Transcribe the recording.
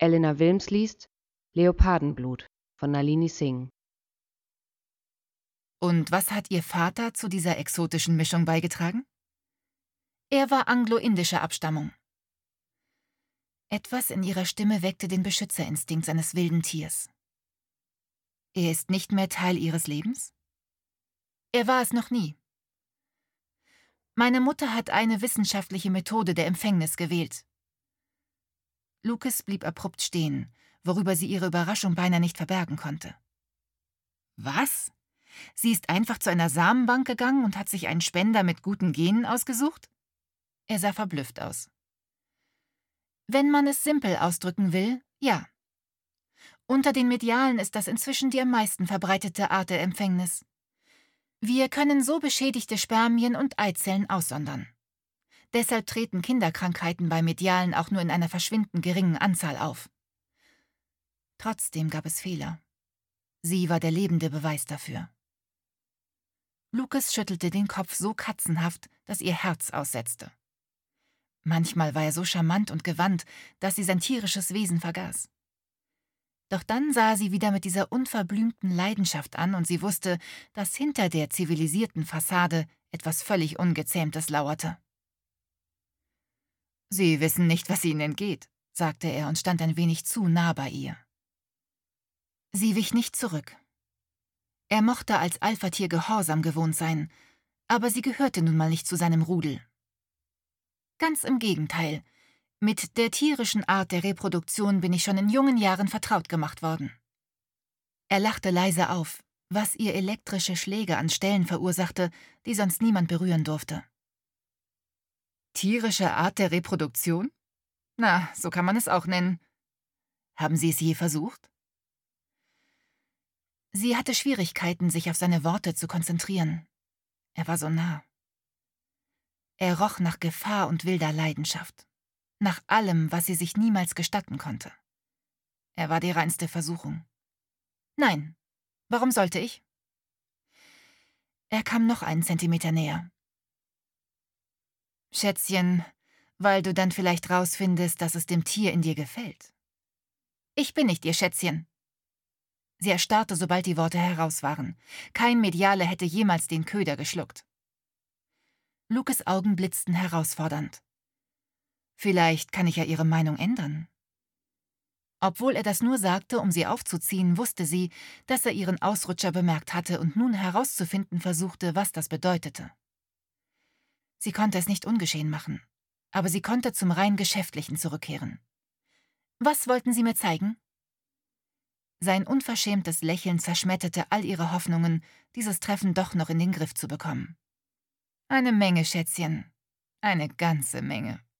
Elena Wilms liest Leopardenblut von Nalini Singh. Und was hat Ihr Vater zu dieser exotischen Mischung beigetragen? Er war anglo-indischer Abstammung. Etwas in ihrer Stimme weckte den Beschützerinstinkt seines wilden Tiers. Er ist nicht mehr Teil Ihres Lebens? Er war es noch nie. Meine Mutter hat eine wissenschaftliche Methode der Empfängnis gewählt. Lucas blieb abrupt stehen, worüber sie ihre Überraschung beinahe nicht verbergen konnte. Was? Sie ist einfach zu einer Samenbank gegangen und hat sich einen Spender mit guten Genen ausgesucht? Er sah verblüfft aus. Wenn man es simpel ausdrücken will, ja. Unter den Medialen ist das inzwischen die am meisten verbreitete Art der Empfängnis. Wir können so beschädigte Spermien und Eizellen aussondern. Deshalb treten Kinderkrankheiten bei Medialen auch nur in einer verschwindend geringen Anzahl auf. Trotzdem gab es Fehler. Sie war der lebende Beweis dafür. Lucas schüttelte den Kopf so katzenhaft, dass ihr Herz aussetzte. Manchmal war er so charmant und gewandt, dass sie sein tierisches Wesen vergaß. Doch dann sah er sie wieder mit dieser unverblümten Leidenschaft an und sie wusste, dass hinter der zivilisierten Fassade etwas völlig Ungezähmtes lauerte. »Sie wissen nicht, was Ihnen entgeht«, sagte er und stand ein wenig zu nah bei ihr. Sie wich nicht zurück. Er mochte als Alphatier Gehorsam gewohnt sein, aber sie gehörte nun mal nicht zu seinem Rudel. Ganz im Gegenteil, mit der tierischen Art der Reproduktion bin ich schon in jungen Jahren vertraut gemacht worden. Er lachte leise auf, was ihr elektrische Schläge an Stellen verursachte, die sonst niemand berühren durfte. Tierische Art der Reproduktion? Na, so kann man es auch nennen. Haben Sie es je versucht? Sie hatte Schwierigkeiten, sich auf seine Worte zu konzentrieren. Er war so nah. Er roch nach Gefahr und wilder Leidenschaft. Nach allem, was sie sich niemals gestatten konnte. Er war die reinste Versuchung. Nein, warum sollte ich? Er kam noch einen Zentimeter näher. Schätzchen, weil du dann vielleicht rausfindest, dass es dem Tier in dir gefällt. Ich bin nicht ihr Schätzchen. Sie erstarrte, sobald die Worte heraus waren. Kein Mediale hätte jemals den Köder geschluckt. Lucas' Augen blitzten herausfordernd. Vielleicht kann ich ja ihre Meinung ändern. Obwohl er das nur sagte, um sie aufzuziehen, wusste sie, dass er ihren Ausrutscher bemerkt hatte und nun herauszufinden versuchte, was das bedeutete. Sie konnte es nicht ungeschehen machen, aber sie konnte zum rein Geschäftlichen zurückkehren. Was wollten Sie mir zeigen? Sein unverschämtes Lächeln zerschmetterte all ihre Hoffnungen, dieses Treffen doch noch in den Griff zu bekommen. Eine Menge, Schätzchen. Eine ganze Menge.